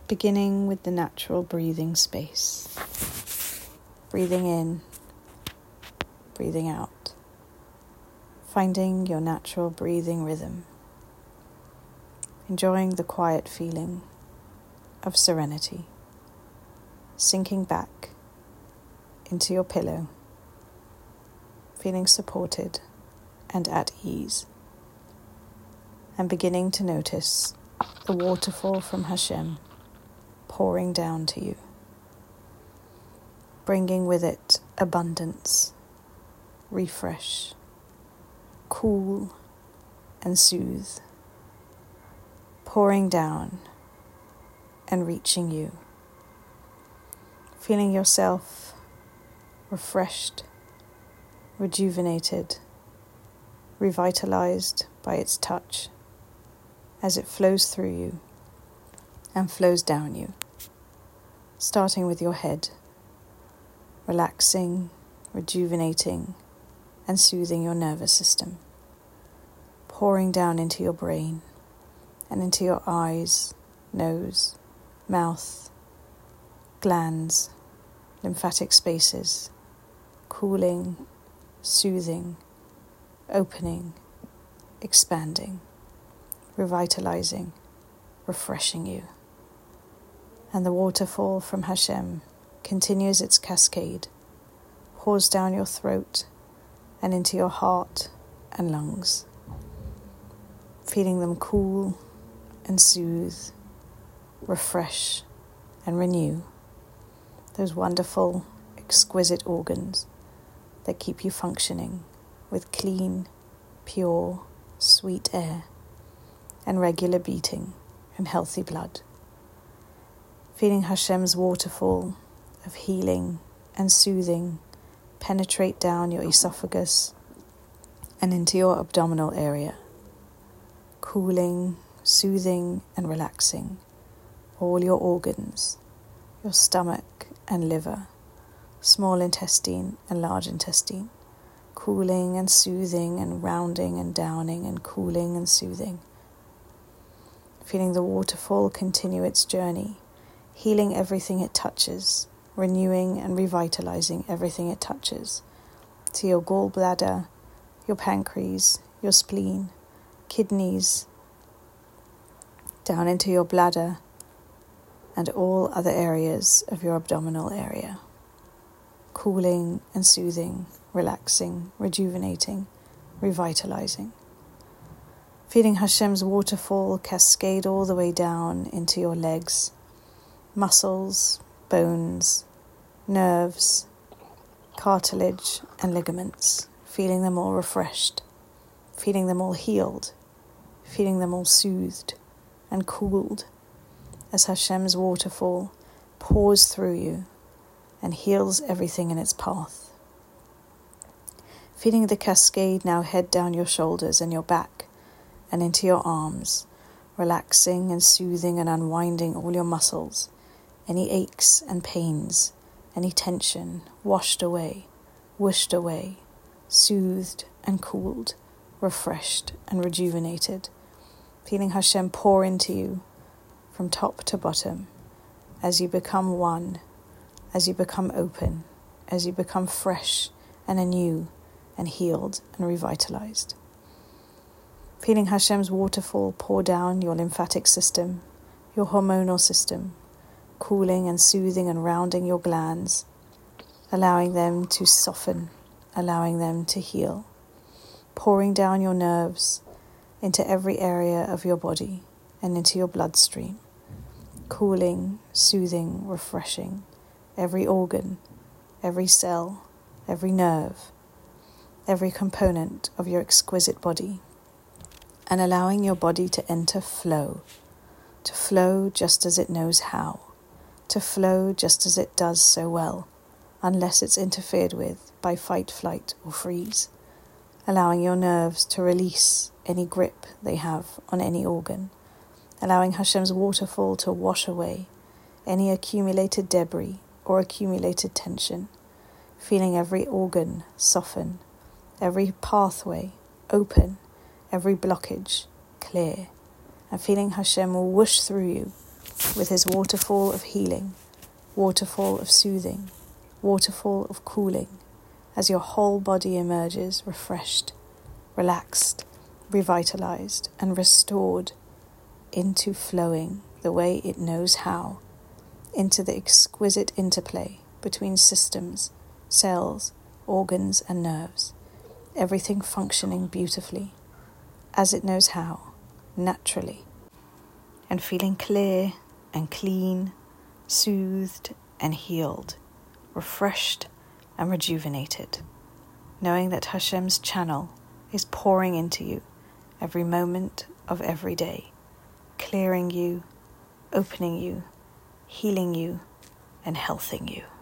beginning with the natural breathing space. Breathing in, breathing out. Finding your natural breathing rhythm. Enjoying the quiet feeling of serenity. Sinking back into your pillow. Feeling supported and at ease. And beginning to notice the waterfall from Hashem pouring down to you, bringing with it abundance, refresh, cool and soothe, pouring down and reaching you, feeling yourself refreshed, rejuvenated, revitalized by its touch as it flows through you and flows down you, starting with your head, relaxing, rejuvenating, and soothing your nervous system, pouring down into your brain and into your eyes, nose, mouth, glands, lymphatic spaces, cooling, soothing, opening, expanding, revitalizing, refreshing you. And the waterfall from Hashem continues its cascade, pours down your throat and into your heart and lungs, feeling them cool and soothe, refresh and renew those wonderful, exquisite organs that keep you functioning with clean, pure, sweet air and regular beating and healthy blood. Feeling Hashem's waterfall of healing and soothing penetrate down your esophagus and into your abdominal area, cooling, soothing and relaxing all your organs, your stomach and liver, small intestine and large intestine, cooling and soothing and rounding and downing and cooling and soothing. Feeling the waterfall continue its journey, healing everything it touches, renewing and revitalizing everything it touches, to your gallbladder, your pancreas, your spleen, kidneys, down into your bladder, and all other areas of your abdominal area. Cooling and soothing, relaxing, rejuvenating, revitalizing. Feeling Hashem's waterfall cascade all the way down into your legs, muscles, bones, nerves, cartilage and ligaments, feeling them all refreshed, feeling them all healed, feeling them all soothed and cooled as Hashem's waterfall pours through you and heals everything in its path. Feeling the cascade now head down your shoulders and your back and into your arms, relaxing and soothing and unwinding all your muscles, any aches and pains, any tension, washed away, wished away, soothed and cooled, refreshed and rejuvenated. Feeling Hashem pour into you from top to bottom as you become one, as you become open, as you become fresh and anew and healed and revitalized. Feeling Hashem's waterfall pour down your lymphatic system, your hormonal system, cooling and soothing and rounding your glands, allowing them to soften, allowing them to heal, pouring down your nerves into every area of your body and into your bloodstream, cooling, soothing, refreshing every organ, every cell, every nerve, every component of your exquisite body, and allowing your body to enter flow, to flow just as it knows how, to flow just as it does so well, unless it's interfered with by fight, flight, or freeze, allowing your nerves to release any grip they have on any organ, allowing Hashem's waterfall to wash away any accumulated debris or accumulated tension, feeling every organ soften, every pathway open, every blockage clear, and feeling Hashem will whoosh through you with his waterfall of healing, waterfall of soothing, waterfall of cooling, as your whole body emerges refreshed, relaxed, revitalized, and restored into flowing the way it knows how, into the exquisite interplay between systems, cells, organs, and nerves, everything functioning beautifully, as it knows how, naturally, and feeling clear and clean, soothed and healed, refreshed and rejuvenated, knowing that Hashem's channel is pouring into you every moment of every day, clearing you, opening you, healing you, and healthing you.